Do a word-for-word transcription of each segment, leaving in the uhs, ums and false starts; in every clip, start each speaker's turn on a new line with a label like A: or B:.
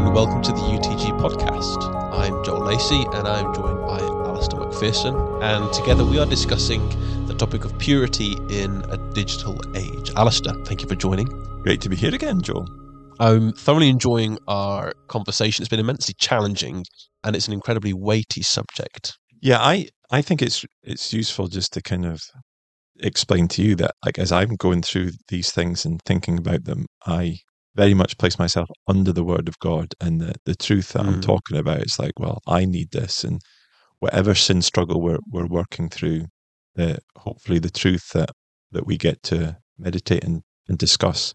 A: and welcome to the U T G podcast. I'm Joel Lacey and I'm joined by Alistair McPherson, and together we are discussing the topic of purity in a digital age. Alistair, thank you for joining.
B: Great to be here again, Joel.
A: I'm thoroughly enjoying our conversation. It's been immensely challenging and it's an incredibly weighty subject.
B: Yeah, I, I think it's it's useful just to kind of explain to you that, like, as I'm going through these things and thinking about them, I very much place myself under the Word of God, and the, the truth that mm. I'm talking about. It's like, well, I need this, and whatever sin struggle we're we're working through, the hopefully the truth that that we get to meditate and, and discuss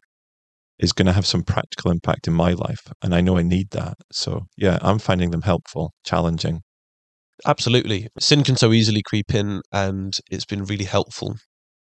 B: is going to have some practical impact in my life, and I know I need that. So yeah, I'm finding them helpful, challenging.
A: Absolutely. Sin can so easily creep in, and it's been really helpful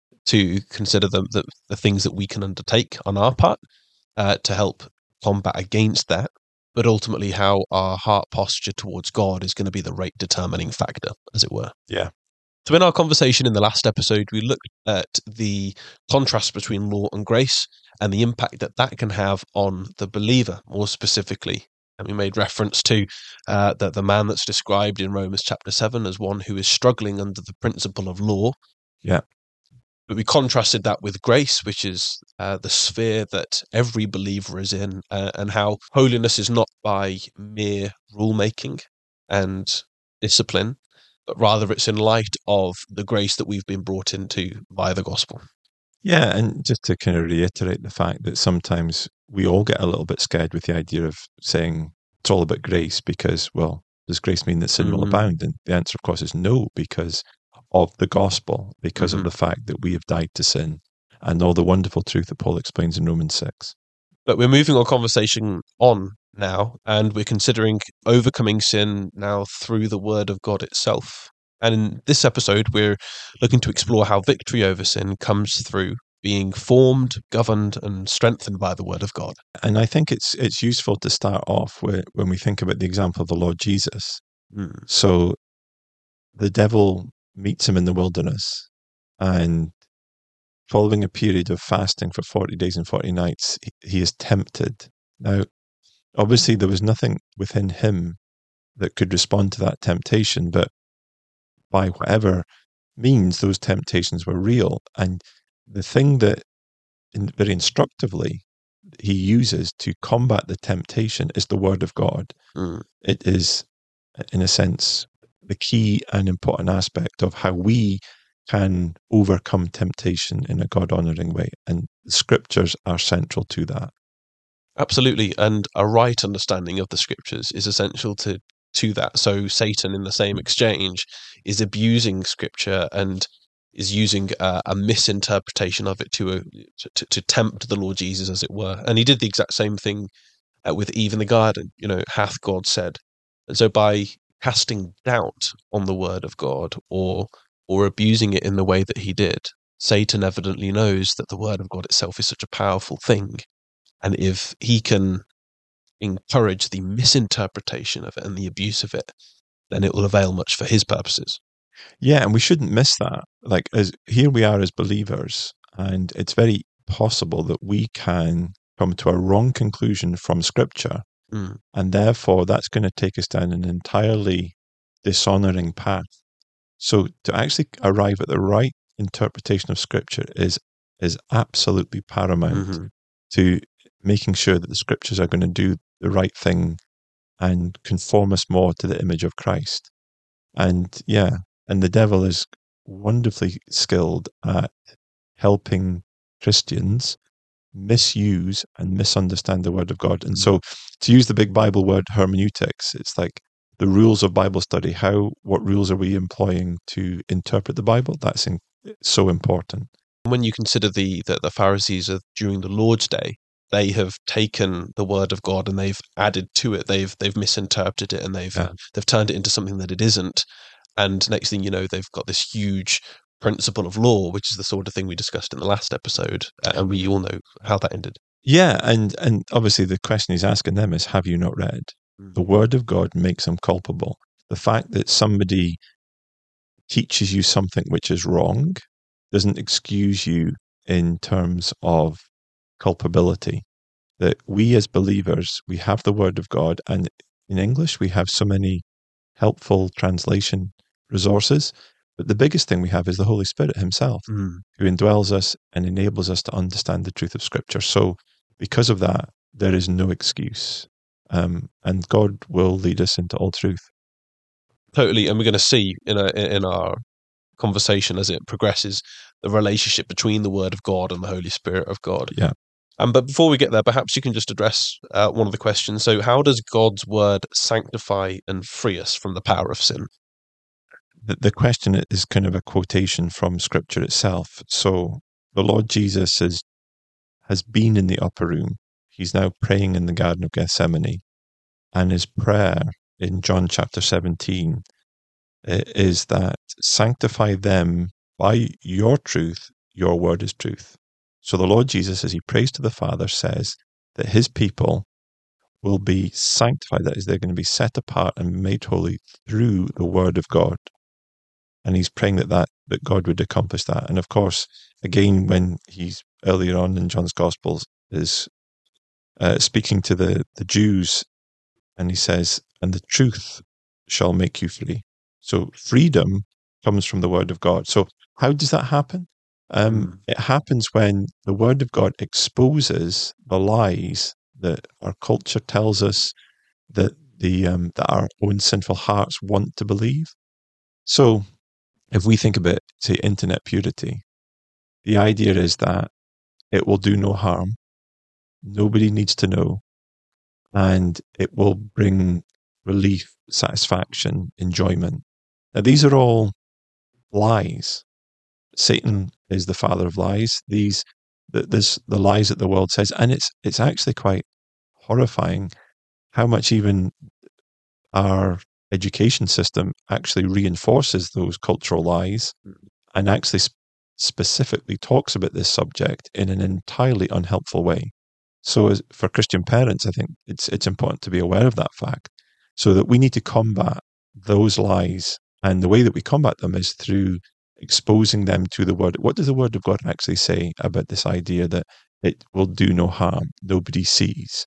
A: to consider the, the, the things that we can undertake on our part uh, to help combat against that. But ultimately, how our heart posture towards God is going to be the rate determining factor, as it were.
B: Yeah.
A: So in our conversation in the last episode, we looked at the contrast between law and grace and the impact that that can have on the believer, more specifically. And we made reference to uh, that the man that's described in Romans chapter seven as one who is struggling under the principle of law.
B: Yeah.
A: But we contrasted that with grace, which is uh, the sphere that every believer is in, uh, and how holiness is not by mere rule-making and discipline, but rather it's in light of the grace that we've been brought into by the gospel.
B: Yeah, and just to kind of reiterate the fact that sometimes we all get a little bit scared with the idea of saying it's all about grace because, well, does grace mean that sin mm-hmm. will abound? And the answer, of course, is no, because of the gospel, because mm-hmm. of the fact that we have died to sin and all the wonderful truth that Paul explains in Romans six.
A: But we're moving our conversation on now, and we're considering overcoming sin now through the Word of God itself. And in this episode, we're looking to explore how victory over sin comes through being formed, governed, and strengthened by the Word of God.
B: And I think it's it's useful to start off with, when we think about the example of the Lord Jesus. Mm. So the devil meets him in the wilderness, and following a period of fasting for forty days and forty nights, he is tempted. Now, obviously, there was nothing within him that could respond to that temptation, but by whatever means, those temptations were real. And the thing that in, very instructively he uses to combat the temptation is the Word of God. Mm. It is, in a sense, the key and important aspect of how we can overcome temptation in a God-honoring way. And the scriptures are central to that.
A: Absolutely. And a right understanding of the scriptures is essential to to that. So Satan, in the same exchange, is abusing scripture and is using uh, a misinterpretation of it to, uh, to to tempt the Lord Jesus, as it were. And he did the exact same thing uh, with Eve in the garden. You know, hath God said? And so by casting doubt on the Word of God, or or abusing it in the way that he did, Satan evidently knows that the Word of God itself is such a powerful thing. And if he can encourage the misinterpretation of it and the abuse of it, then it will avail much for his purposes.
B: Yeah, and we shouldn't miss that. Like, as here we are as believers, and it's very possible that we can come to a wrong conclusion from Scripture, mm. and therefore that's going to take us down an entirely dishonoring path. So to actually arrive at the right interpretation of Scripture is is absolutely paramount mm-hmm. to making sure that the Scriptures are going to do the right thing and conform us more to the image of Christ. And yeah, and the devil is wonderfully skilled at helping Christians misuse and misunderstand the Word of God. And so to use the big Bible word hermeneutics, it's like the rules of Bible study. How, what rules are we employing to interpret the Bible? That's in, so important.
A: When you consider the, the, the Pharisees of, during the Lord's Day, they have taken the Word of God and they've added to it. They've they've misinterpreted it and they've yeah. they've turned it into something that it isn't. And next thing you know, they've got this huge principle of law, which is the sort of thing we discussed in the last episode, and we all know how that ended.
B: Yeah, and and obviously the question he's asking them is, have you not read? Mm. The Word of God makes them culpable. The fact that somebody teaches you something which is wrong doesn't excuse you in terms of culpability. that we as believers, we have the Word of God, and in English we have so many helpful translation resources, but the biggest thing we have is the Holy Spirit himself, mm. who indwells us and enables us to understand the truth of Scripture. So because of that, there is no excuse, um, and God will lead us into all truth.
A: Totally, and we're going to see in a, in our conversation as it progresses the relationship between the Word of God and the Holy Spirit of God.
B: Yeah.
A: Um, but before we get there, perhaps you can just address uh, one of the questions. So how does God's Word sanctify and free us from the power of sin?
B: The, the question is kind of a quotation from Scripture itself. So the Lord Jesus is, has been in the upper room. He's now praying in the Garden of Gethsemane. And his prayer in John chapter seventeen is that sanctify them by your truth, your word is truth. So the Lord Jesus, as he prays to the Father, says that his people will be sanctified, that is, they're going to be set apart and made holy through the word of God. And he's praying that, that, that God would accomplish that. And of course, again, when he's earlier on in John's Gospels, is uh, speaking to the, the Jews, and he says, and the truth shall make you free. So freedom comes from the word of God. So how does that happen? Um, mm. It happens when the word of God exposes the lies that our culture tells us, that the um, that our own sinful hearts want to believe. So if we think about, say, internet purity, the idea is that it will do no harm, nobody needs to know, and it will bring relief, satisfaction, enjoyment. Now, these are all lies. Satan is the father of lies. These, there's the lies that the world says, and it's it's actually quite horrifying how much even our education system actually reinforces those cultural lies and actually sp- specifically talks about this subject in an entirely unhelpful way. So as, for Christian parents, I think it's it's important to be aware of that fact, so that we need to combat those lies. And the way that we combat them is through exposing them to the word. What does the word of God actually say about this idea that it will do no harm, nobody sees,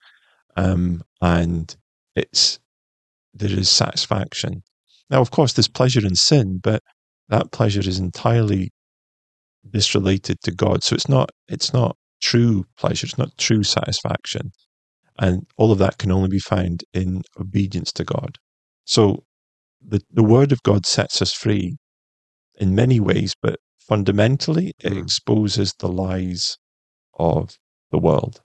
B: um, and it's there is satisfaction. Now, of course, there's pleasure in sin, but that pleasure is entirely disrelated to God. So it's not it's not true pleasure, it's not true satisfaction. And all of that can only be found in obedience to God. So the, the word of God sets us free in many ways, but fundamentally it mm. exposes the lies of the world.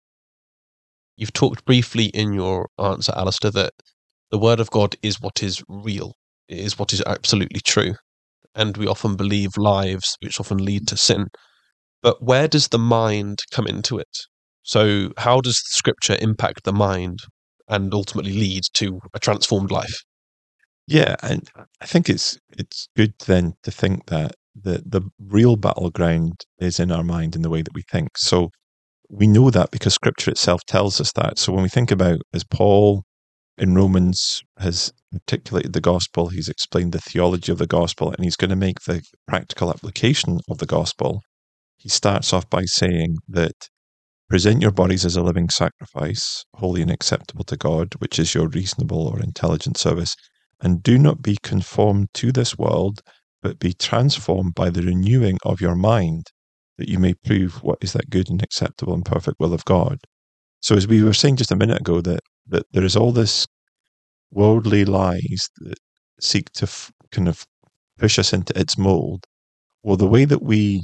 A: You've talked briefly in your answer, Alistair, that the word of God is what is real. It is what is absolutely true. And we often believe lies which often lead to sin. But where does the mind come into it? So how does Scripture impact the mind and ultimately lead to a transformed life?
B: Yeah, and I think it's it's good then to think that the, the real battleground is in our mind in the way that we think. So we know that because Scripture itself tells us that. So when we think about, as Paul in Romans has articulated the gospel, he's explained the theology of the gospel, and he's going to make the practical application of the gospel. He starts off by saying that present your bodies as a living sacrifice, holy and acceptable to God, which is your reasonable or intelligent service, and do not be conformed to this world, but be transformed by the renewing of your mind, that you may prove what is that good and acceptable and perfect will of God. So as we were saying just a minute ago, that, that there is all this worldly lies that seek to f- kind of push us into its mold. Well, the way that we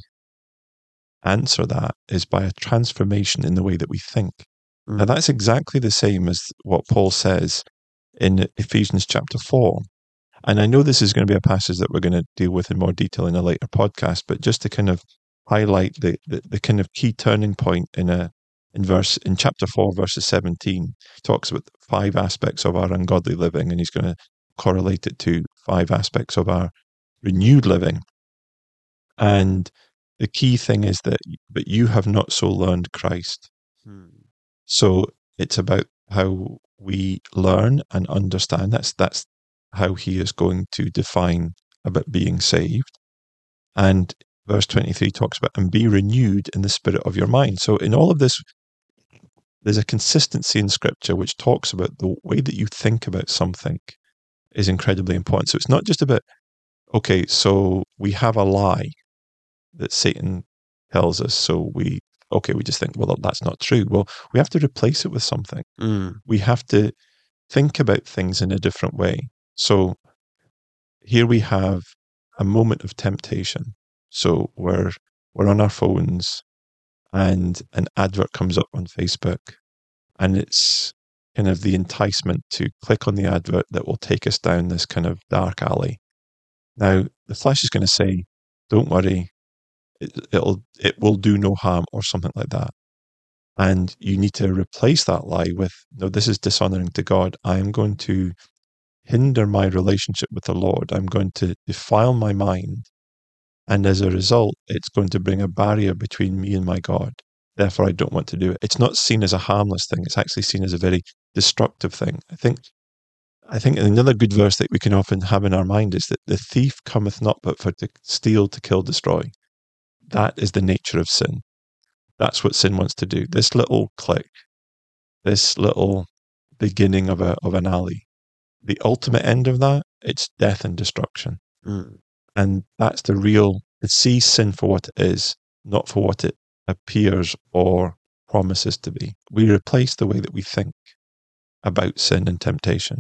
B: answer that is by a transformation in the way that we think. Mm. Now, that's exactly the same as what Paul says in Ephesians chapter four. And I know this is going to be a passage that we're going to deal with in more detail in a later podcast, but just to kind of highlight the, the, the kind of key turning point in a in verse in chapter four, verses seventeen, he talks about five aspects of our ungodly living, and he's going to correlate it to five aspects of our renewed living. And the key thing is that, but you have not so learned Christ. Hmm. So it's about how we learn and understand. That's that's how he is going to define about being saved. And verse twenty-three talks about, and be renewed in the spirit of your mind. So in all of this, there's a consistency in Scripture which talks about the way that you think about something is incredibly important. So it's not just about, okay, so we have a lie that Satan tells us, so we, okay, we just think, well, that's not true. Well, we have to replace it with something.
A: Mm.
B: We have to think about things in a different way. So here we have a moment of temptation. So we're, we're on our phones and an advert comes up on Facebook, and it's kind of the enticement to click on the advert that will take us down this kind of dark alley. Now, the flesh is going to say, don't worry, it, it'll, it will do no harm, or something like that. And you need to replace that lie with, no, this is dishonoring to God. I am going to hinder my relationship with the Lord. I'm going to defile my mind. And as a result, it's going to bring a barrier between me and my God. Therefore, I don't want to do it. It's not seen as a harmless thing. It's actually seen as a very destructive thing. I think I think another good verse that we can often have in our mind is that the thief cometh not but for to steal, to kill, destroy. That is the nature of sin. That's what sin wants to do. This little click, this little beginning of a of an alley, the ultimate end of that, it's death and destruction.
A: Mm.
B: And that's the real, to see sin for what it is, not for what it appears or promises to be. We replace the way that we think about sin and temptation.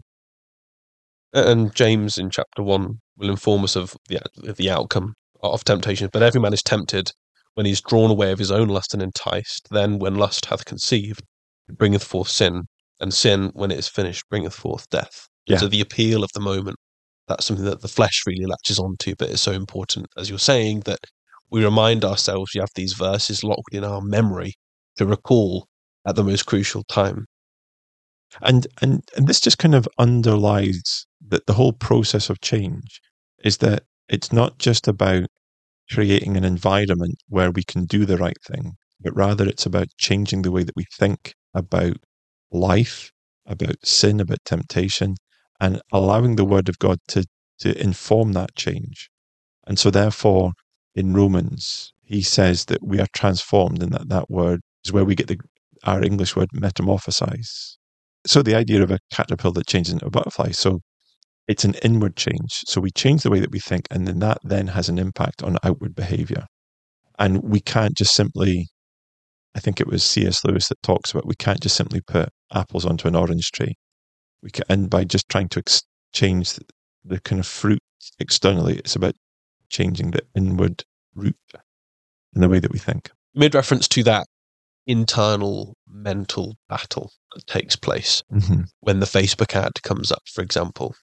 A: And James in chapter one will inform us of the, of the outcome of temptation. But every man is tempted when he is drawn away of his own lust and enticed. Then when lust hath conceived, it bringeth forth sin. And sin, when it is finished, bringeth forth death.
B: Yeah.
A: So the appeal of the moment, that's something that the flesh really latches onto, but it's so important, as you're saying, that we remind ourselves, we have these verses locked in our memory to recall at the most crucial time.
B: And and, and this just kind of underlies that the whole process of change is that it's not just about creating an environment where we can do the right thing, but rather it's about changing the way that we think about life, about sin, about temptation, and allowing the Word of God to, to inform that change. And so therefore, in Romans, he says that we are transformed, and that that word is where we get the, our English word metamorphosize. So the idea of a caterpillar that changes into a butterfly. So it's an inward change. So we change the way that we think, and then that then has an impact on outward behavior. And we can't just simply, I think it was C S Lewis that talks about, we can't just simply put apples onto an orange tree. We can, and by just trying to ex- change the, the kind of fruit externally, it's about changing the inward root in the way that we think.
A: Made reference to that internal mental battle that takes place
B: mm-hmm.
A: when the Facebook ad comes up, for example.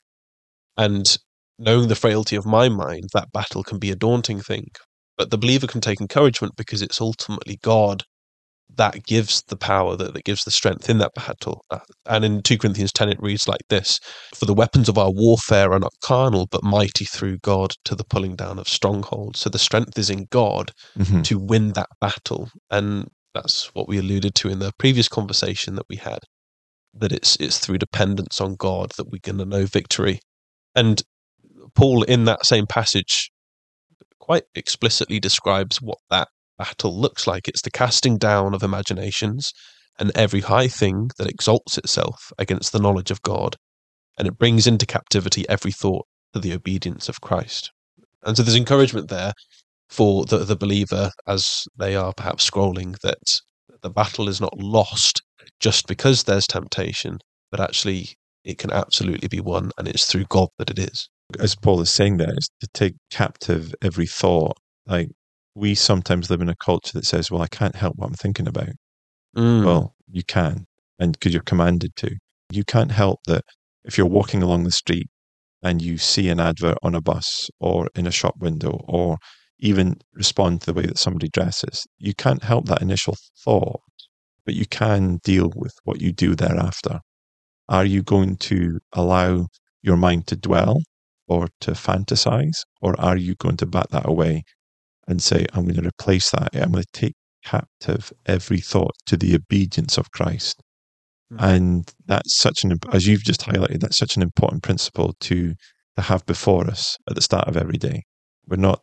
A: And knowing the frailty of my mind, that battle can be a daunting thing. But the believer can take encouragement because it's ultimately God that gives the power, that, that gives the strength in that battle. And in two Corinthians ten, it reads like this: for the weapons of our warfare are not carnal, but mighty through God to the pulling down of strongholds. So the strength is in God
B: mm-hmm.
A: to win that battle. And that's what we alluded to in the previous conversation that we had, that it's it's through dependence on God that we're going to know victory. And Paul, in that same passage, quite explicitly describes what that battle looks like. It's the casting down of imaginations and every high thing that exalts itself against the knowledge of God, and it brings into captivity every thought to the obedience of Christ. And so there's encouragement there for the, the believer as they are perhaps scrolling, that the battle is not lost just because there's temptation, but actually it can absolutely be won, and it's through God that it is.
B: As Paul is saying there, is to take captive every thought. Like, we sometimes live in a culture that says, well, I can't help what I'm thinking about.
A: Mm.
B: Well, you can, and because you're commanded to. You can't help that if you're walking along the street and you see an advert on a bus or in a shop window, or even respond to the way that somebody dresses. You can't help that initial thought, but you can deal with what you do thereafter. Are you going to allow your mind to dwell or to fantasize, or are you going to bat that away and say, I'm going to replace that. I'm going to take captive every thought to the obedience of Christ. Mm-hmm. And that's such an, as you've just highlighted, that's such an important principle to, to have before us at the start of every day. We're not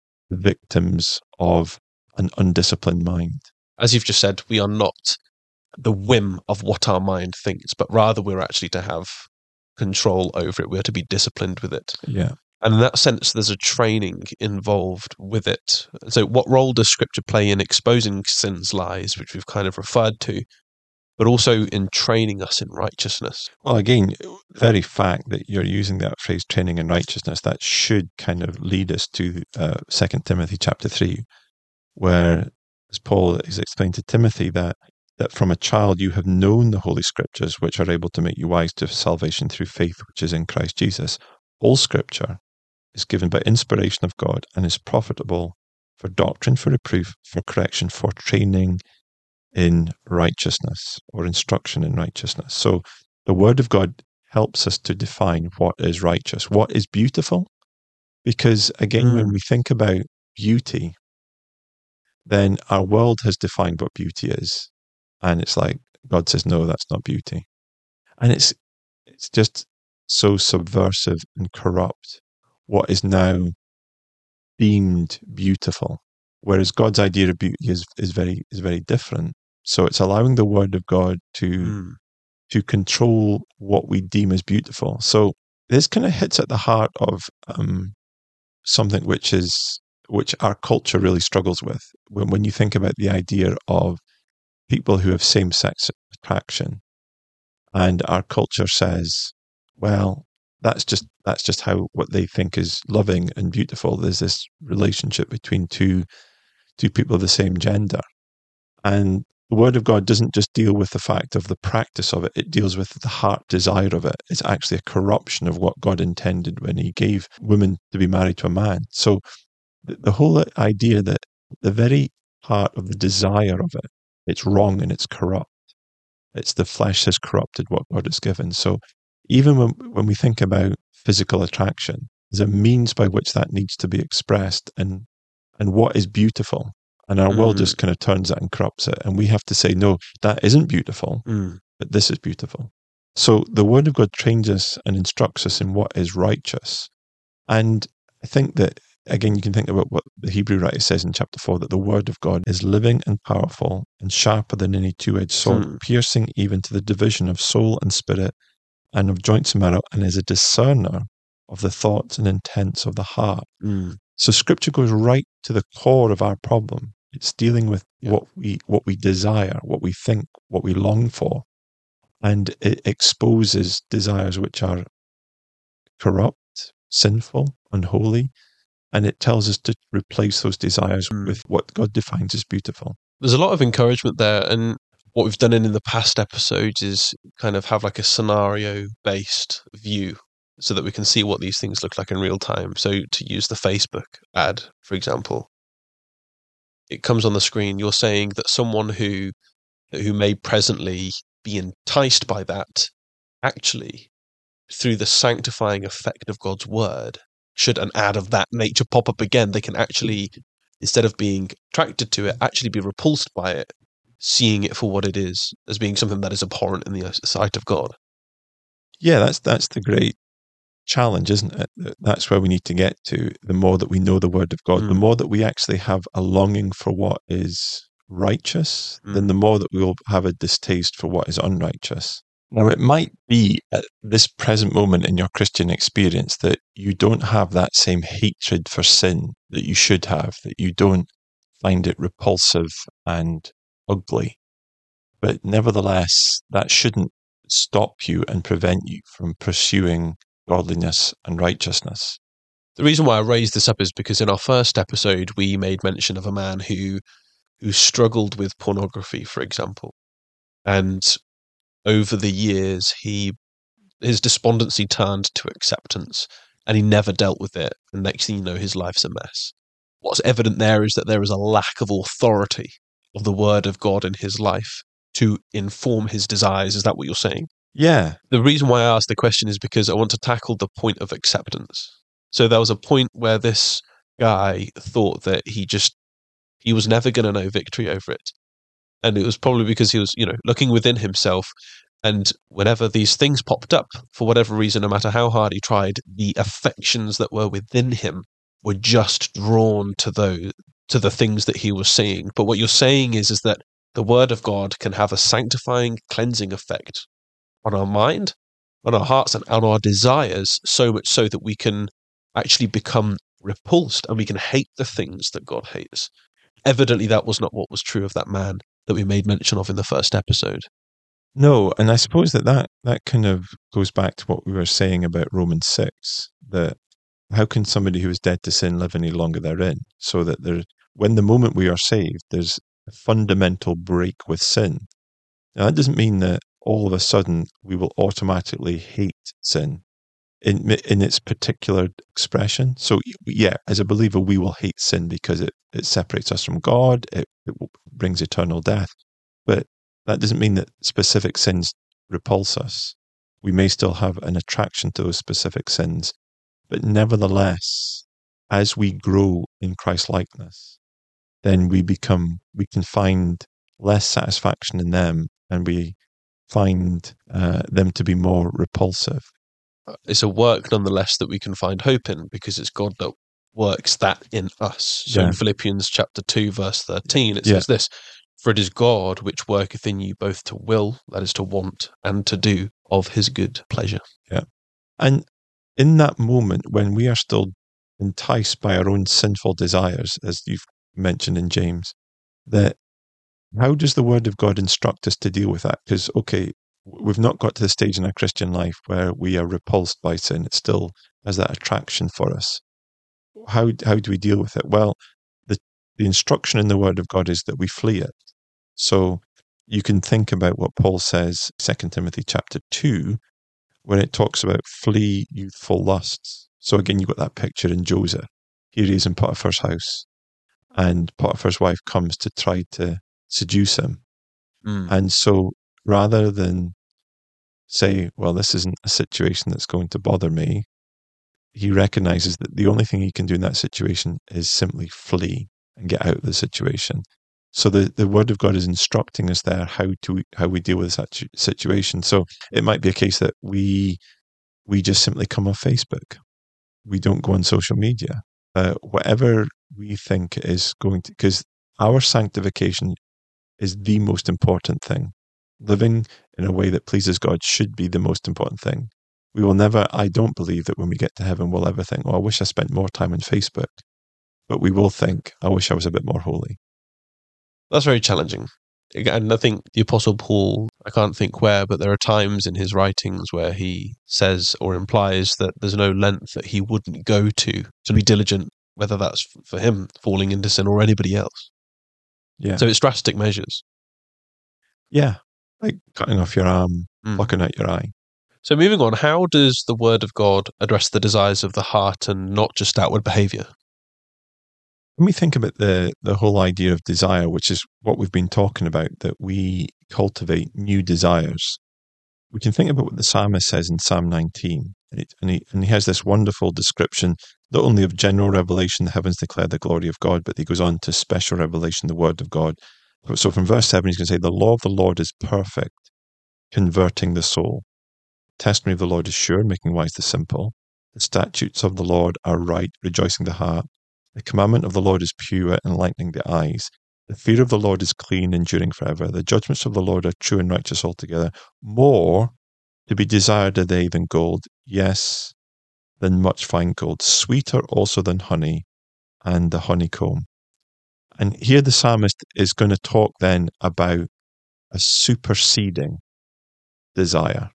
B: victims of an undisciplined mind.
A: As you've just said, we are not the whim of what our mind thinks, but rather we're actually to have control over it. We're to be disciplined with it.
B: Yeah.
A: And in that sense, there's a training involved with it. So what role does Scripture play in exposing sin's lies, which we've kind of referred to, but also in training us in righteousness?
B: Well, again, the very fact that you're using that phrase, training in righteousness, that should kind of lead us to uh, Second Timothy chapter three, where, as Paul has explained to Timothy, that that from a child you have known the Holy Scriptures, which are able to make you wise to salvation through faith, which is in Christ Jesus. All Scripture is given by inspiration of God and is profitable for doctrine, for reproof, for correction, for training in righteousness, or instruction in righteousness. So the Word of God helps us to define what is righteous, what is beautiful. Because again, mm. when we think about beauty, then our world has defined what beauty is. And it's like, God says, no, that's not beauty. And it's it's just so subversive and corrupt what is now deemed beautiful. Whereas God's idea of beauty is, is very is very different. So it's allowing the Word of God to mm. to control what we deem as beautiful. So this kind of hits at the heart of um, something which is which our culture really struggles with. When when you think about the idea of people who have same-sex attraction, and our culture says, well, that's just that's just how what they think is loving and beautiful. There's this relationship between two two people of the same gender, and the Word of God doesn't just deal with the fact of the practice of it, it deals with the heart desire of it. It's actually a corruption of what God intended when he gave women to be married to a man. So the, the whole idea that the very heart of the desire of it, it's wrong and it's corrupt. It's the flesh has corrupted what God has given. So even when, when we think about physical attraction, there's a means by which that needs to be expressed, and and what is beautiful. And our mm. world just kind of turns that and corrupts it. And we have to say, no, that isn't beautiful, mm. but this is beautiful. So the Word of God trains us and instructs us in what is righteous. And I think that, again, you can think about what the Hebrew writer says in chapter four, that the Word of God is living and powerful and sharper than any two-edged sword, mm. piercing even to the division of soul and spirit and of joints and marrow, and is a discerner of the thoughts and intents of the heart. Mm. So Scripture goes right to the core of our problem. It's dealing with yeah. what we what we desire, what we think, what we long for, and it exposes desires which are corrupt, sinful, unholy, and it tells us to replace those desires mm. with what God defines as beautiful.
A: There's a lot of encouragement there, and what we've done in, in the past episodes is kind of have like a scenario-based view, so that we can see what these things look like in real time. So to use the Facebook ad, for example, it comes on the screen. You're saying that someone who who may presently be enticed by that, actually, through the sanctifying effect of God's word, should an ad of that nature pop up again, they can actually, instead of being attracted to it, actually be repulsed by it, seeing it for what it is, as being something that is abhorrent in the sight of God.
B: Yeah, that's that's the great challenge, isn't it? That's where we need to get to. The more that we know the Word of God, mm. the more that we actually have a longing for what is righteous, mm. then the more that we will have a distaste for what is unrighteous. Now, it might be at this present moment in your Christian experience that you don't have that same hatred for sin that you should have, that you don't find it repulsive and ugly. But nevertheless, that shouldn't stop you and prevent you from pursuing godliness and righteousness.
A: The reason why I raised this up is because in our first episode, we made mention of a man who who struggled with pornography, for example. And over the years, he his despondency turned to acceptance, and he never dealt with it. And next thing you know, his life's a mess. What's evident there is that there is a lack of authority of the Word of God in his life to inform his desires. Is that what you're saying?
B: Yeah.
A: The reason why I asked the question is because I want to tackle the point of acceptance. So there was a point where this guy thought that he just, he was never going to know victory over it. And it was probably because he was, you know, looking within himself. And whenever these things popped up, for whatever reason, no matter how hard he tried, the affections that were within him were just drawn to those, to the things that he was seeing. But what you're saying is, is that the Word of God can have a sanctifying, cleansing effect on our mind, on our hearts, and on our desires, so much so that we can actually become repulsed and we can hate the things that God hates. Evidently, that was not what was true of that man that we made mention of in the first episode.
B: No, and I suppose that, that that kind of goes back to what we were saying about Romans six, that how can somebody who is dead to sin live any longer therein? So that there, when the moment we are saved, there's a fundamental break with sin. Now, that doesn't mean that all of a sudden we will automatically hate sin in in its particular expression. So yeah, as a believer, we will hate sin because it, it separates us from God, it, it brings eternal death. But that doesn't mean that specific sins repulse us. We may still have an attraction to those specific sins, but nevertheless, as we grow in Christ-likeness, then we become, we can find less satisfaction in them, and we find uh, them to be more repulsive.
A: It's a work nonetheless that we can find hope in, because it's God that works that in us. So yeah. In Philippians chapter two, verse thirteen, it says yeah. this, "For it is God which worketh in you both to will," that is to want, "and to do of his good pleasure."
B: Yeah. And in that moment when we are still enticed by our own sinful desires, as you've mentioned in James, that how does the Word of God instruct us to deal with that? Because, okay, we've not got to the stage in our Christian life where we are repulsed by sin. It still has that attraction for us. How how do we deal with it? Well, the, the instruction in the Word of God is that we flee it. So you can think about what Paul says, Second Timothy chapter two, when it talks about flee youthful lusts. So again, you've got that picture in Joseph. Here he is in Potiphar's house, and Potiphar's wife comes to try to seduce him. Mm. And so rather than say, well, this isn't a situation that's going to bother me, he recognizes that the only thing he can do in that situation is simply flee and get out of the situation. So the, the Word of God is instructing us there how to how we deal with that situation. So it might be a case that we we just simply come off Facebook. We don't go on social media. Uh, whatever we think is going to, because our sanctification is the most important thing. Living in a way that pleases God should be the most important thing. We will never, I don't believe that when we get to heaven, we'll ever think, oh, I wish I spent more time on Facebook. But we will think, I wish I was a bit more holy.
A: That's very challenging. And I think the Apostle Paul, I can't think where, but there are times in his writings where he says or implies that there's no length that he wouldn't go to to be diligent, whether that's for him falling into sin or anybody else.
B: Yeah.
A: So it's drastic measures.
B: Yeah. Like cutting off your arm, mm. plucking out your eye.
A: So moving on, how does the Word of God address the desires of the heart and not just outward behavior?
B: When we think about the, the whole idea of desire, which is what we've been talking about, that we cultivate new desires, we can think about what the psalmist says in Psalm nineteen. And, it, and, he, and he has this wonderful description, not only of general revelation, the heavens declare the glory of God, but he goes on to special revelation, the Word of God. So from verse seven, he's going to say, the law of the Lord is perfect, converting the soul. The testimony of the Lord is sure, making wise the simple. The statutes of the Lord are right, rejoicing the heart. The commandment of the Lord is pure, enlightening the eyes. The fear of the Lord is clean, enduring forever. The judgments of the Lord are true and righteous altogether. More to be desired are they than gold, yes, than much fine gold. Sweeter also than honey and the honeycomb. And here the psalmist is going to talk then about a superseding desire.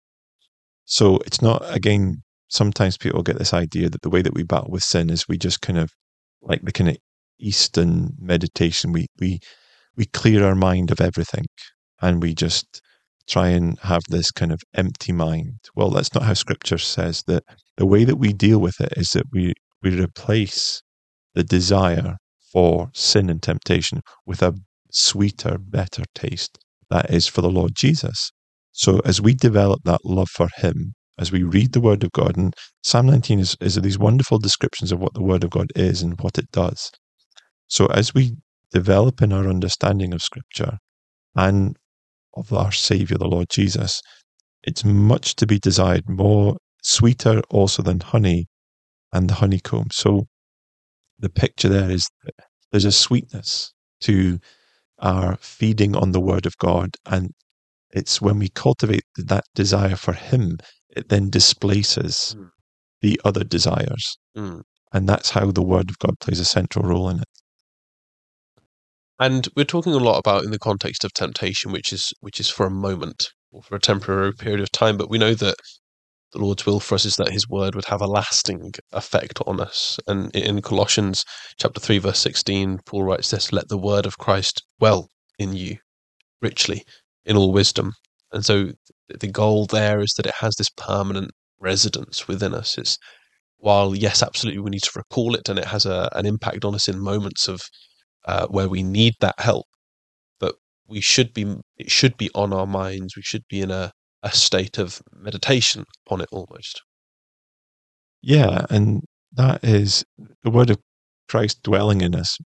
B: So it's not, again, sometimes people get this idea that the way that we battle with sin is we just kind of, like the kind of Eastern meditation, we we we clear our mind of everything and we just try and have this kind of empty mind. Well, that's not how Scripture says. That the way that we deal with it is that we, we replace the desire for sin and temptation with a sweeter, better taste. That is for the Lord Jesus. So as we develop that love for him, as we read the Word of God, and Psalm nineteen is, is these wonderful descriptions of what the Word of God is and what it does. So as we develop in our understanding of Scripture and of our Saviour, the Lord Jesus, it's much to be desired, more sweeter also than honey and the honeycomb. So the picture there is that there's a sweetness to are feeding on the Word of God, and it's when we cultivate that desire for Him, it then displaces mm. the other desires. Mm. And that's how the Word of God plays a central role in it.
A: And we're talking a lot about in the context of temptation, which is which is for a moment or for a temporary period of time, but we know that the Lord's will for us is that His word would have a lasting effect on us. And in Colossians chapter three, verse sixteen, Paul writes this: "Let the word of Christ dwell in you richly in all wisdom." And so the goal there is that it has this permanent residence within us. It's, while yes, absolutely, we need to recall it, and it has a, an impact on us in moments of uh, where we need that help. But we should be, it should be on our minds. We should be in a, a state of meditation upon it almost.
B: Yeah, and that is the word of Christ dwelling in us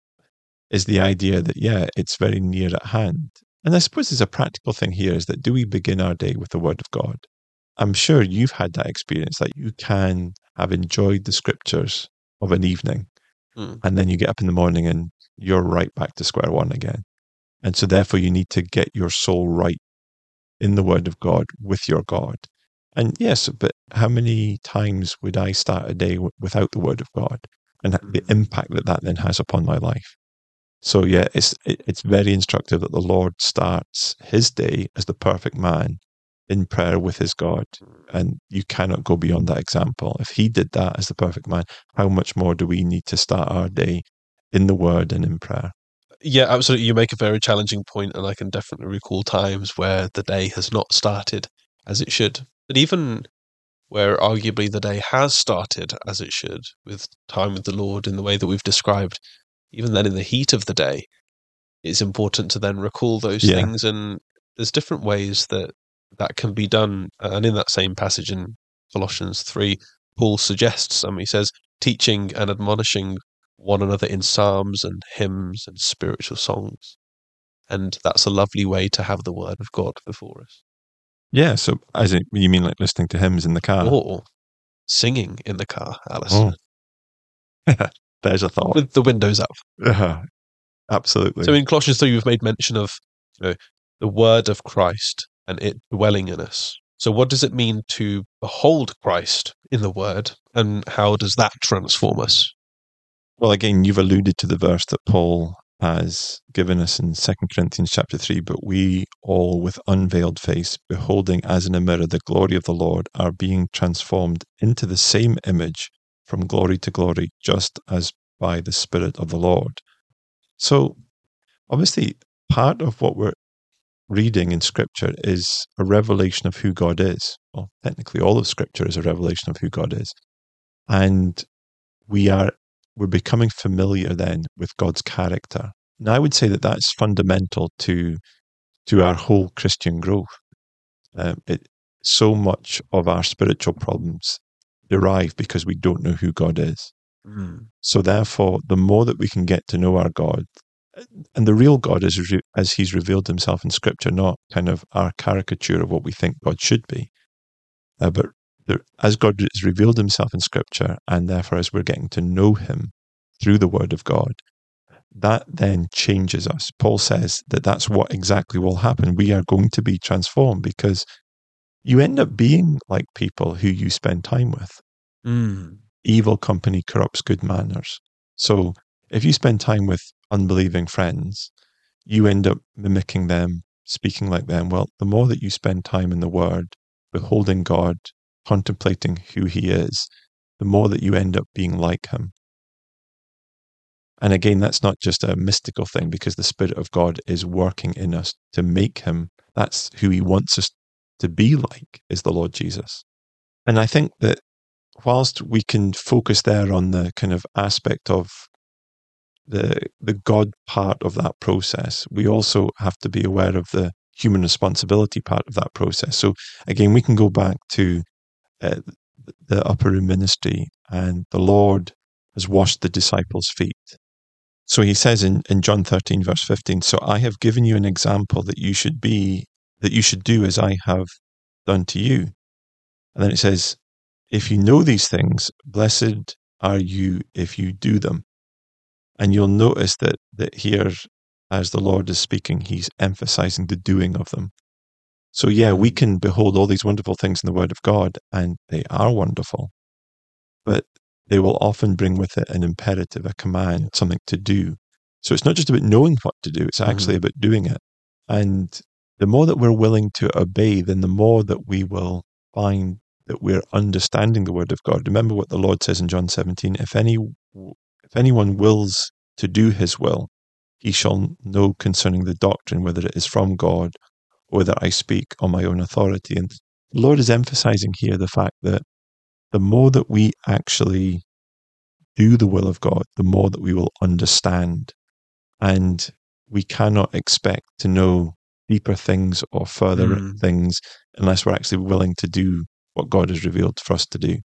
B: is the idea that, yeah, it's very near at hand. And I suppose there's a practical thing here is that do we begin our day with the Word of God? I'm sure you've had that experience, that you can have enjoyed the scriptures of an evening, mm. and then you get up in the morning and you're right back to square one again. And so therefore you need to get your soul right in the Word of God with your God. And yes, but how many times would I start a day w- without the Word of God, and mm. the impact that that then has upon my life? So yeah, it's it's very instructive that the Lord starts His day as the perfect man in prayer with his God, and you cannot go beyond that example. If He did that as the perfect man, how much more do we need to start our day in the Word and in prayer?
A: Yeah, absolutely. You make a very challenging point, and I can definitely recall times where the day has not started as it should. But even where arguably the day has started as it should, with time with the Lord in the way that we've described, even then in the heat of the day, it's important to then recall those yeah. things. And there's different ways that that can be done. And in that same passage in Colossians three, Paul suggests some. He says, teaching and admonishing one another in psalms and hymns and spiritual songs. And that's a lovely way to have the word of God before us.
B: Yeah, so as in, you mean like listening to hymns in the car?
A: Or singing in the car, Alison.
B: Oh. There's a thought.
A: With the windows up.
B: Uh-huh. Absolutely.
A: So in Colossians three, you've made mention of, you know, the word of Christ and it dwelling in us. So what does it mean to behold Christ in the word, and how does that transform us?
B: Well, again, you've alluded to the verse that Paul has given us in Second Corinthians chapter three, but we all with unveiled face, beholding as in a mirror the glory of the Lord, are being transformed into the same image from glory to glory, just as by the Spirit of the Lord. So, obviously, part of what we're reading in Scripture is a revelation of who God is. Well, technically, all of Scripture is a revelation of who God is. And we are, we're becoming familiar then with God's character. And I would say that that's fundamental to, to our whole Christian growth. Um, it, so much of our spiritual problems derive because we don't know who God is. Mm. So therefore, the more that we can get to know our God, and the real God is re- as He's revealed Himself in Scripture, not kind of our caricature of what we think God should be, uh, but there, as God has revealed Himself in Scripture, and therefore as we're getting to know Him through the Word of God, that then changes us. Paul says that that's what exactly will happen. We are going to be transformed because you end up being like people who you spend time with. Mm. Evil company corrupts good manners. So if you spend time with unbelieving friends, you end up mimicking them, speaking like them. Well, the more that you spend time in the Word, beholding God, contemplating who He is, the more that you end up being like Him. And again, that's not just a mystical thing, because the Spirit of God is working in us to make Him. That's who He wants us to be like, is the Lord Jesus. And I think that whilst we can focus there on the kind of aspect of the the God part of that process, we also have to be aware of the human responsibility part of that process. So again, we can go back to uh, the upper room ministry, and the Lord has washed the disciples' feet. So He says in, in John thirteen, verse fifteen, so I have given you an example that you should be, that you should do as I have done to you. And then it says, if you know these things, blessed are you if you do them. And you'll notice that that here as the Lord is speaking, he's emphasizing the doing of them. So yeah, we can behold all these wonderful things in the Word of God, and they are wonderful, but they will often bring with it an imperative, a command, something to do. So it's not just about knowing what to do, it's actually mm-hmm. about doing it. And the more that we're willing to obey, then the more that we will find that we're understanding the Word of God. Remember what the Lord says in John seventeen, if any, if anyone wills to do his will, he shall know concerning the doctrine, whether it is from God, or whether I speak on my own authority. And the Lord is emphasizing here the fact that the more that we actually do the will of God, the more that we will understand. And we cannot expect to know deeper things or further mm. things unless we're actually willing to do what God has revealed for us to do.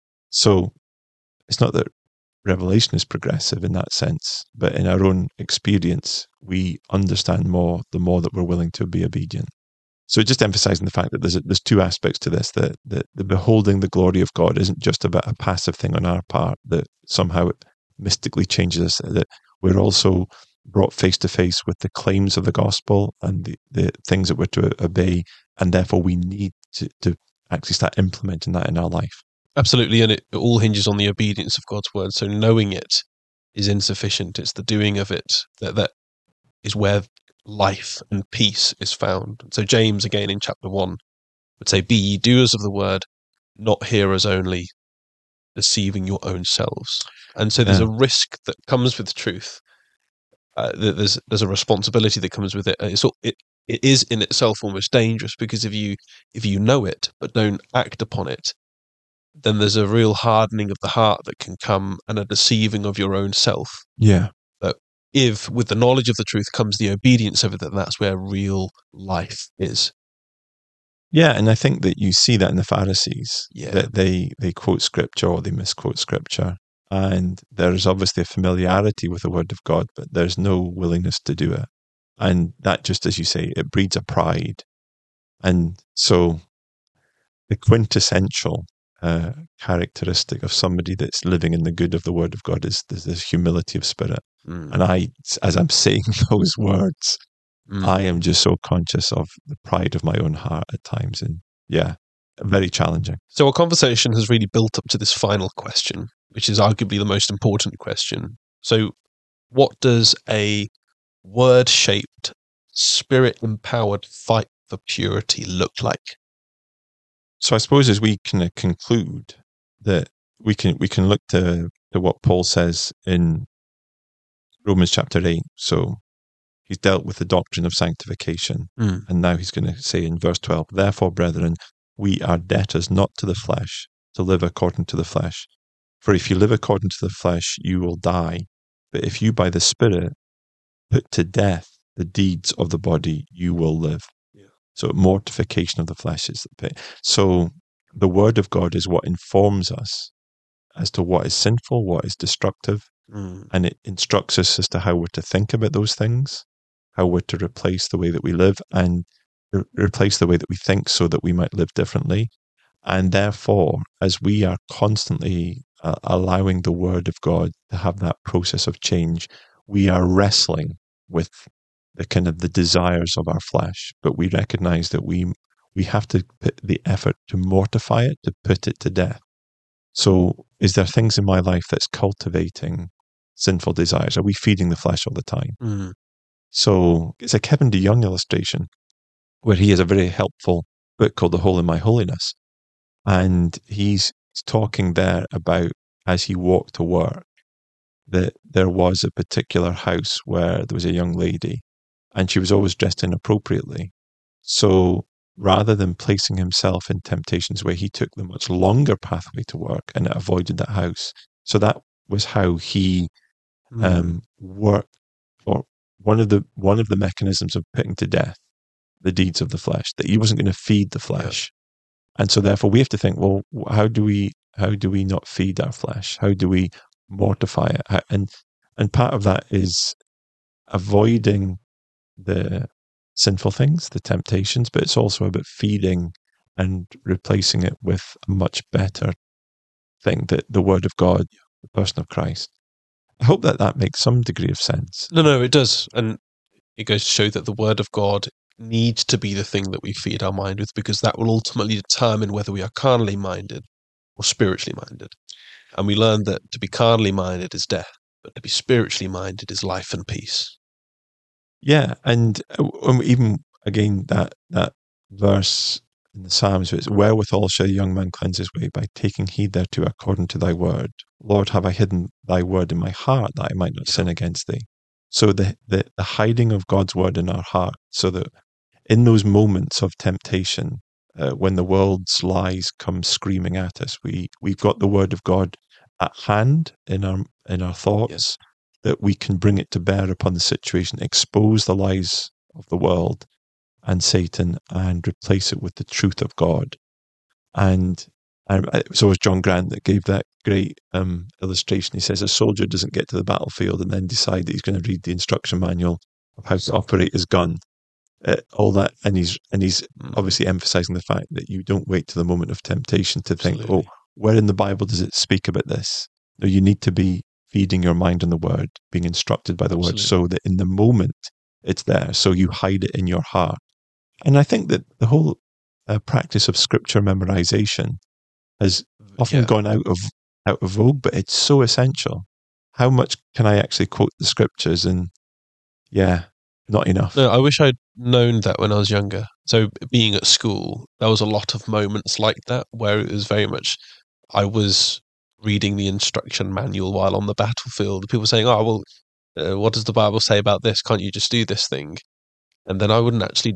B: So it's not that revelation is progressive in that sense, but in our own experience, we understand more the more that we're willing to be obedient. So just emphasizing the fact that there's there's two aspects to this, that, that the beholding the glory of God isn't just about a passive thing on our part that somehow it mystically changes us, that we're also brought face to face with the claims of the gospel and the, the things that we're to obey, and therefore we need to, to actually start implementing that in our life.
A: Absolutely, and it, it all hinges on the obedience of God's word. So knowing it is insufficient. It's the doing of it that, that is where life and peace is found. So James, again in chapter one, would say, be ye doers of the word, not hearers only, deceiving your own selves. And so there's yeah. a risk that comes with truth. Uh, there's there's a responsibility that comes with it. It's it it is in itself almost dangerous, because if you if you know it but don't act upon it, then there's a real hardening of the heart that can come, and a deceiving of your own self.
B: Yeah.
A: But if with the knowledge of the truth comes the obedience of it, then that's where real life is.
B: Yeah, and I think that you see that in the Pharisees,
A: yeah.
B: that they, they quote scripture or they misquote scripture. And there's obviously a familiarity with the word of God, but there's no willingness to do it. And that, just as you say, it breeds a pride. And so the quintessential uh, characteristic of somebody that's living in the good of the word of God is this, this humility of spirit. Mm. And I, as I'm saying those words, mm. I am just so conscious of the pride of my own heart at times. And yeah, very challenging.
A: So our conversation has really built up to this final question, which is arguably the most important question. So what does a word-shaped, spirit-empowered fight for purity look like?
B: So I suppose as we can conclude that we can we can look to, to what Paul says in Romans chapter eight. So he's dealt with the doctrine of sanctification. Mm. And now he's going to say in verse twelve, therefore, brethren, we are debtors not to the flesh, to live according to the flesh. For if you live according to the flesh, you will die. But if you by the Spirit put to death the deeds of the body, you will live. Yeah. So mortification of the flesh is the pain. So the word of God is what informs us as to what is sinful, what is destructive, mm. and it instructs us as to how we're to think about those things, how we're to replace the way that we live and re- replace the way that we think so that we might live differently. And therefore, as we are constantly uh, allowing the word of God to have that process of change, we are wrestling with the kind of the desires of our flesh, but we recognize that we we have to put the effort to mortify it, to put it to death. So is there things in my life that's cultivating sinful desires? Are we feeding the flesh all the time? Mm. So it's a Kevin DeYoung illustration where he has a very helpful book called The Hole in My Holiness. And he's talking there about, as he walked to work, that there was a particular house where there was a young lady and she was always dressed inappropriately. So rather than placing himself in temptations where he took the much longer pathway to work and avoided that house. So that was how he mm. um, worked, or one of the one of the mechanisms of putting to death the deeds of the flesh, that he wasn't going to feed the flesh. Yeah. And so therefore we have to think, well, how do we how do we not feed our flesh? How do we mortify it? And and part of that is avoiding the sinful things, the temptations, but it's also about feeding and replacing it with a much better thing, that the word of God, the person of Christ. I hope that that makes some degree of sense.
A: No, no, it does. And it goes to show that the Word of God needs to be the thing that we feed our mind with, because that will ultimately determine whether we are carnally minded or spiritually minded. And we learn that to be carnally minded is death, but to be spiritually minded is life and peace.
B: Yeah, and um, even again that that verse in the Psalms, it's wherewithal shall a young man cleanse his way, by taking heed thereto according to thy word. Lord, have I hidden thy word in my heart that I might not sin against thee. So the, the, the hiding of God's word in our heart, so that in those moments of temptation, uh, when the world's lies come screaming at us, we, we've got the word of God at hand in our in our thoughts,
A: yes.
B: that we can bring it to bear upon the situation, expose the lies of the world and Satan, and replace it with the truth of God. And, and it was always John Grant that gave that great um, illustration. He says a soldier doesn't get to the battlefield and then decide that he's going to read the instruction manual of how to operate his gun. Uh, all that, and he's and he's mm. obviously emphasizing the fact that you don't wait to the moment of temptation to think, Absolutely. oh, where in the Bible does it speak about this? No, you need to be feeding your mind on the word, being instructed by the Absolutely. word, so that in the moment it's there, so you hide it in your heart. And I think that the whole uh, practice of scripture memorization has often yeah. gone out of out of vogue, but it's so essential. How much can I actually quote the scriptures? And yeah, not enough.
A: No, I wish I'd known that when I was younger. So being at school, there was a lot of moments like that where it was very much, I was reading the instruction manual while on the battlefield. People saying, oh, well, uh, what does the Bible say about this? Can't you just do this thing? And then I wouldn't actually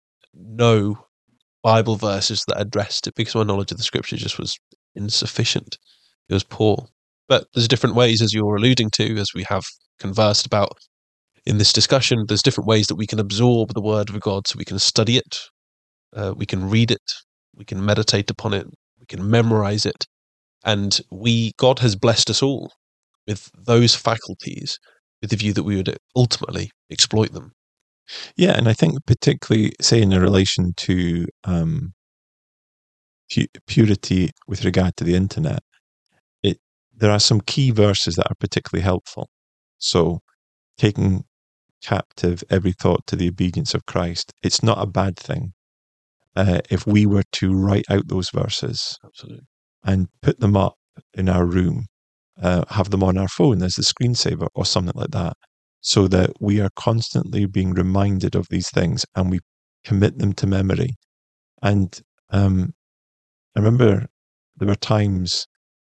A: know Bible verses that addressed it because my knowledge of the scripture just was insufficient. It was poor. But there's different ways, as you're alluding to, as we have conversed about in this discussion, there's different ways that we can absorb the word of God. So we can study it, uh, we can read it, we can meditate upon it, we can memorize it. And we, God has blessed us all with those faculties with the view that we would ultimately exploit them.
B: Yeah, and I think particularly, say, in relation to um, pu- purity with regard to the internet, it there are some key verses that are particularly helpful. So, taking captive every thought to the obedience of Christ, it's not a bad thing uh, if we were to write out those verses
A: Absolutely.
B: and put them up in our room, uh, have them on our phone as the screensaver or something like that, so that we are constantly being reminded of these things and we commit them to memory. And um, I remember there were times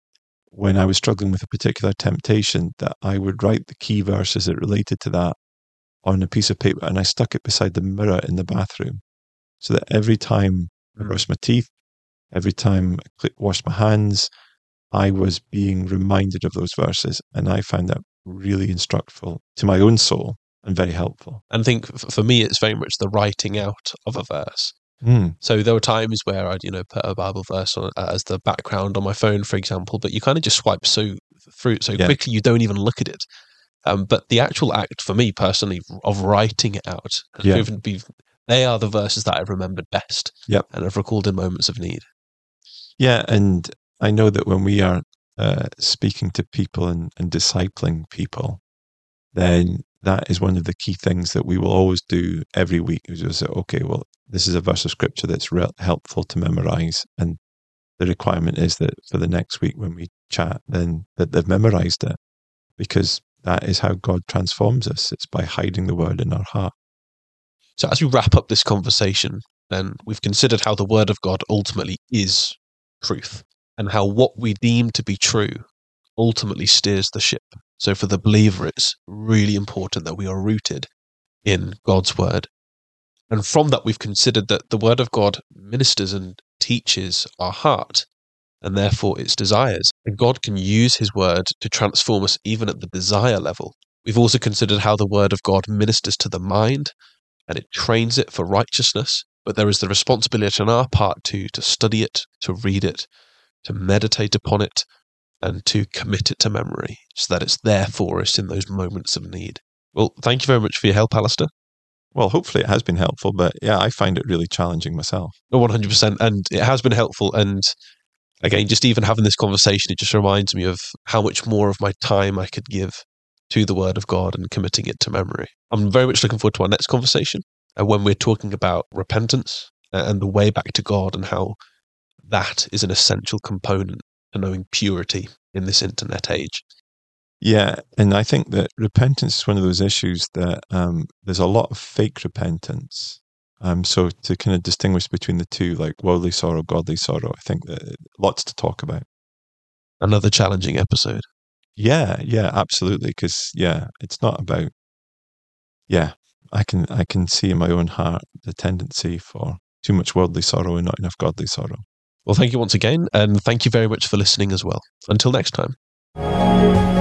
B: when I was struggling with a particular temptation that I would write the key verses that related to that on a piece of paper, and I stuck it beside the mirror in the bathroom, so that every time I brushed my teeth, every time I washed my hands, I was being reminded of those verses. And I found that really instructful to my own soul and very helpful.
A: And I think for me, it's very much the writing out of a verse.
B: Mm.
A: So there were times where I'd, you know, put a Bible verse on, as the background on my phone, for example, but you kind of just swipe so through it so yeah. quickly you don't even look at it. Um, but the actual act, for me personally, of writing it out, has
B: yeah.
A: proven to be, they are the verses that I've remembered best
B: yep.
A: and have recalled in moments of need.
B: Yeah, and I know that when we are uh, speaking to people and, and discipling people, then that is one of the key things that we will always do every week. Is just say, okay, well, this is a verse of scripture that's re- helpful to memorize, and the requirement is that for the next week when we chat, then that they've memorized it, because that is how God transforms us. It's by hiding the word in our heart.
A: So as we wrap up this conversation, then we've considered how the word of God ultimately is truth, and how what we deem to be true ultimately steers the ship. So for the believer, it's really important that we are rooted in God's word. And from that, we've considered that the word of God ministers and teaches our heart, and therefore its desires. And God can use his word to transform us even at the desire level. We've also considered how the word of God ministers to the mind, and it trains it for righteousness. But there is the responsibility on our part too, to study it, to read it, to meditate upon it, and to commit it to memory, so that it's there for us in those moments of need. Well, thank you very much for your help, Alistair.
B: Well, hopefully it has been helpful, but yeah, I find it really challenging myself.
A: No, one hundred percent. And it has been helpful. And again, just even having this conversation, it just reminds me of how much more of my time I could give to the Word of God and committing it to memory. I'm very much looking forward to our next conversation, and when we're talking about repentance and the way back to God and how that is an essential component to knowing purity in this internet age.
B: Yeah, and I think that repentance is one of those issues that um, there's a lot of fake repentance. Um, so to kind of distinguish between the two, like worldly sorrow, godly sorrow, I think that lots to talk about.
A: Another challenging episode.
B: Yeah, yeah, absolutely. Because yeah, it's not about. Yeah, I can I can see in my own heart the tendency for too much worldly sorrow and not enough godly sorrow.
A: Well, thank you once again, and thank you very much for listening as well. Until next time.